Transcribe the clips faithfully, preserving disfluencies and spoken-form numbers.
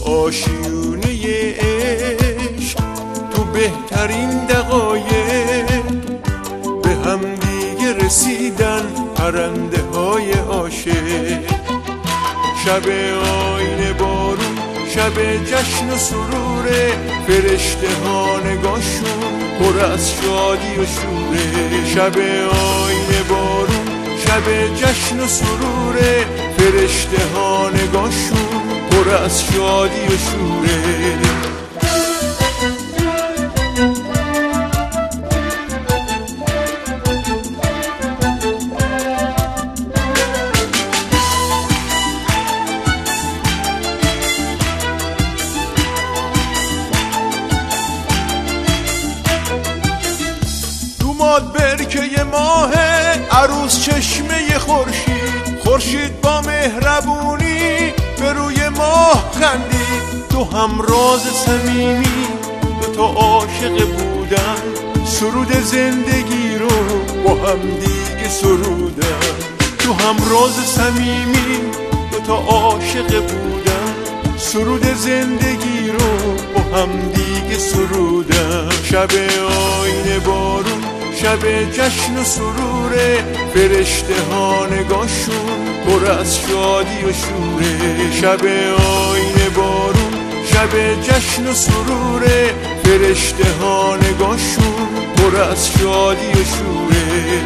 آشیونه عشق تو بهترین دقایق به هم دیگه رسیدن پرنده های عاشق. شب آینه بارون، شب جشن و سروره، فرشته ها نگاهشون پر از شادی و شوره. شب آینه بارون، شب جشن و سروره، فرشته ها نگاهشون پر از شادی و شوره. ماد برکه ماه عروس چشمه خورشید، خورشید با مهربونی به روی ماه خندید. تو هم راز صمیمی دو تا عاشق بودن، سرود زندگی رو با هم دیگه سرودن. تو هم راز صمیمی دو تا عاشق بودن، سرود زندگی رو با هم دیگه سرودن. شب آینه بارون، شب جشن و سروره، فرشته ها نگاهشون پر از شادی و شوره. شب آینه بارون، شب جشن و سروره، فرشته ها نگاهشون پر از شادی و شوره.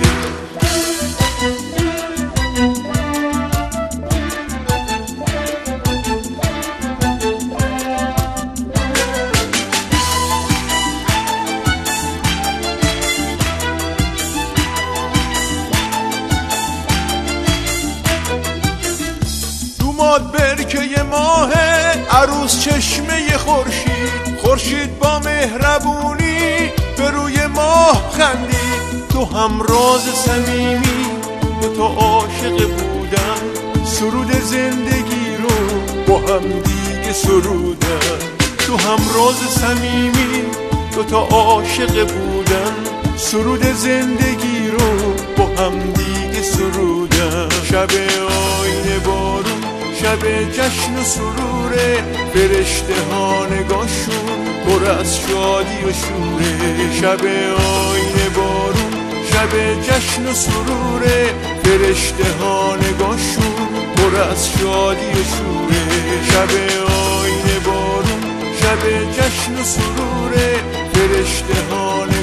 ماد برکه ماه عروس چشمه خورشید، خورشید با مهربونی به روی ماه خندید. تو هم راز صمیمی دو تا عاشق بودن، سرود زندگی رو با هم دیگه سرودن. تو هم راز صمیمی دو تا عاشق بودن، سرود زندگی رو با هم دیگه سرودن. شب آینه بارون، شب جشن و سروره، فرشته ها نگاهشون پر از شادی و شوره. شب آینه بارون، شب جشن و سروره، فرشته ها نگاهشون پر از شادی و شوره. شب آینه بارون، شب جشن و سروره، فرشته ها